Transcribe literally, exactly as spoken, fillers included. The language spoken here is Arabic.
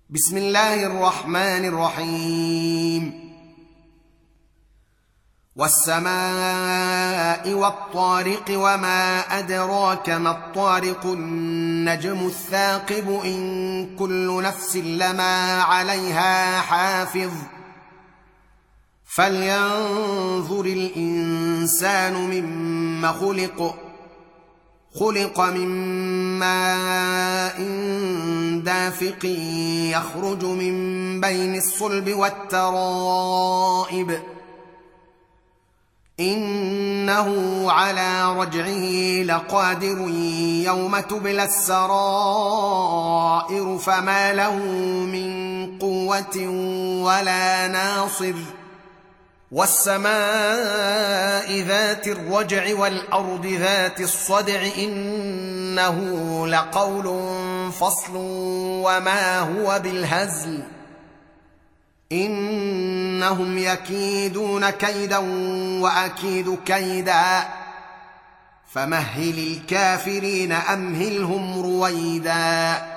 بسم الله الرحمن الرحيم. والسماء والطارق وما أدراك ما الطارق النجم الثاقب إن كل نفس لما عليها حافظ فلينظر الإنسان مما خلق خلق من ماء دافق يخرج من بين الصلب والترائب إنه على رجعه لقادر يوم تبلى السرائر فما له من قوة ولا ناصر والسماء ذات الرجع والأرض ذات الصدع إنه لقول فصل وما هو بالهزل إنهم يكيدون كيدا وأكيد كيدا فمهل الكافرين أمهلهم رويدا